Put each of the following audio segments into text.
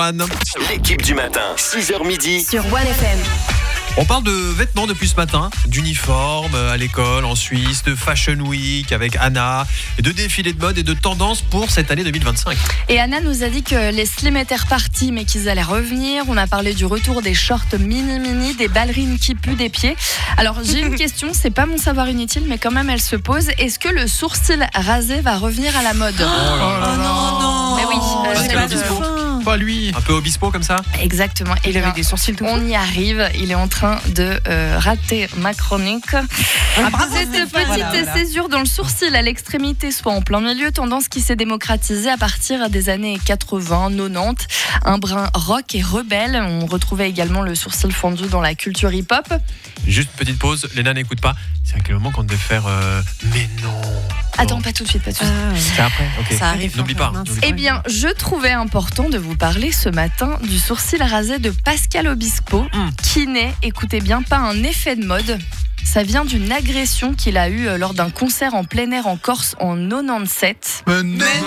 One. L'équipe du matin, 6h midi. Sur One FM. On parle de vêtements depuis ce matin, d'uniformes à l'école en Suisse, de Fashion Week avec Anna, de défilés de mode et de tendances pour cette année 2025. Et Anna nous a dit que les slim étaient repartis mais qu'ils allaient revenir. On a parlé du retour des shorts mini, des ballerines qui puent des pieds. Alors j'ai une question, c'est pas mon savoir inutile mais quand même elle se pose. Est-ce que le sourcil rasé va revenir à la mode ? non. Mais oui, Pascal c'est pas Obispo. Pas lui. Un peu Obispo comme ça. Exactement. Et Il avait des sourcils tout on y arrive. Il est en train de rater ma chronique. Cette petite césure dans le sourcil à l'extrémité, soit en plein milieu, tendance qui s'est démocratisée à partir des années 80, 90. Un brin rock et rebelle. On retrouvait également le sourcil fendu dans la culture hip-hop. Juste petite pause, Léna n'écoute pas. C'est à quel moment qu'on devait faire mais non. Attends, pas tout de suite, pas tout de suite. C'est après, ok. Ça arrive. N'oublie pas. Eh bien, je trouvais important de vous parler ce matin du sourcil rasé de Pascal Obispo, qui n'est, écoutez bien, pas un effet de mode. Ça vient d'une agression qu'il a eue lors d'un concert en plein air en Corse en 97. Mais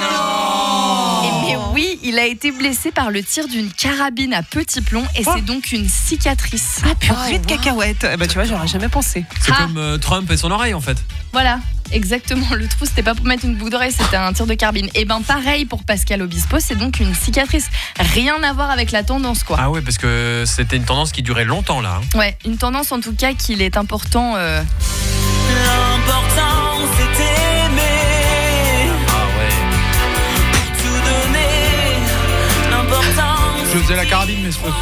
non. Mais oui, il a été blessé par le tir d'une carabine à petit plomb et c'est donc une cicatrice. Ah, purée de cacahuètes. Tu vois, j'aurais jamais pensé. C'est comme Trump et son oreille en fait. Voilà, exactement. Le trou, c'était pas pour mettre une boucle d'oreille, c'était un tir de carabine. Et ben pareil pour Pascal Obispo, c'est donc une cicatrice. Rien à voir avec la tendance, quoi. Ah ouais, parce que c'était une tendance qui durait longtemps là. Ouais, une tendance en tout cas qu'il est important. L'important c'est aimer. Ah ouais. Tout donner. L'important Je faisais la carabine, mais c'est pas.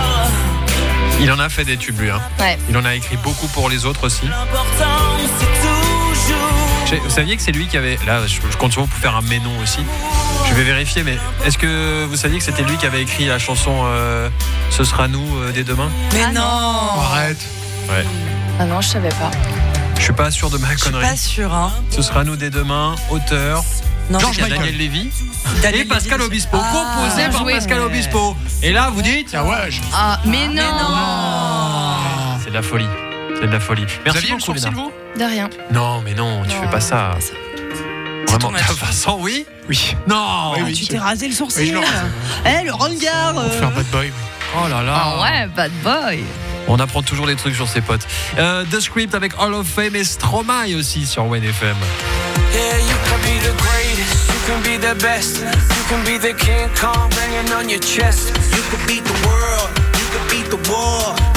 Il en a fait des tubes lui. Hein. Ouais. Il en a écrit beaucoup pour les autres aussi. l'important c'est toujours. Vous saviez que c'est lui qui avait... Là, je compte sur vous pour faire un mais non aussi. Je vais vérifier, mais est-ce que vous saviez que c'était lui qui avait écrit la chanson Ce sera nous dès demain ? Mais Ah non. Arrête. Ouais. Ah non, je savais pas. Je suis pas sûr de ma Je suis connerie. pas sûre, hein. Ce sera nous dès demain, auteur. Non, Il y a Michael. Daniel Lévy Daniel et Pascal Lévy. Obispo, composé bien par joué. Pascal Obispo. Et là, vous dites Ah ouais. Ah, mais non, c'est de la folie. C'est de la folie. Vous Merci aviez le beaucoup, sourcil, Léna. vous ? De rien. Non, mais non, tu fais pas ça. Vraiment. Vincent, oui. Oui. Non. Oui, oui. Tu t'es rasé le Oui, sourcil. je le rase. Le regard. Pour faire bad boy. Oh là là. Ah ouais, bad boy. On apprend toujours des trucs sur ses potes. The Script avec Hall of Fame et Stromae aussi sur One FM. Yeah, you can be the greatest, you can be the best, you can be the King Kong banging on your chest. You can beat the world, you can beat the war.